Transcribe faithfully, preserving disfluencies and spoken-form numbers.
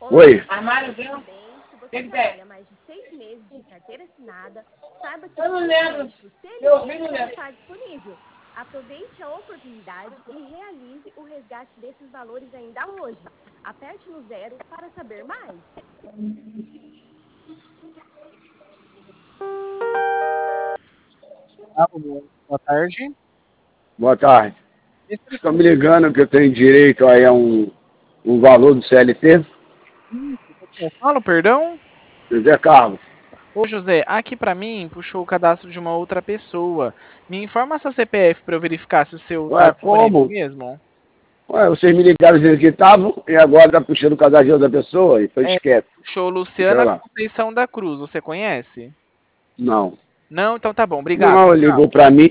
Oi. Armário deu? Se você Tem que trabalha mais de seis meses de carteira assinada, saiba que Eu não o lembro. crédito Eu C L vi, T não já lembro. está disponível. Aproveite a oportunidade e realize o resgate desses valores ainda hoje. Aperte no zero para saber mais. Alô, boa tarde. Boa tarde. Esse Estão me ligando que eu tenho direito aí a um, um valor do C L T? eu falo, perdão? José Carlos. Ô, José, aqui pra mim puxou o cadastro de uma outra pessoa. Me informa seu C P F pra eu verificar se o seu tá Ué, disponível como? mesmo. Ué, vocês me ligaram dizendo que estavam e agora tá puxando o cadastro de outra pessoa e foi É, esquece. puxou Deixa eu Luciana lá. Conceição da Cruz, você conhece? Não. Não? Então tá bom, obrigado. Não, Tchau. ligou pra mim.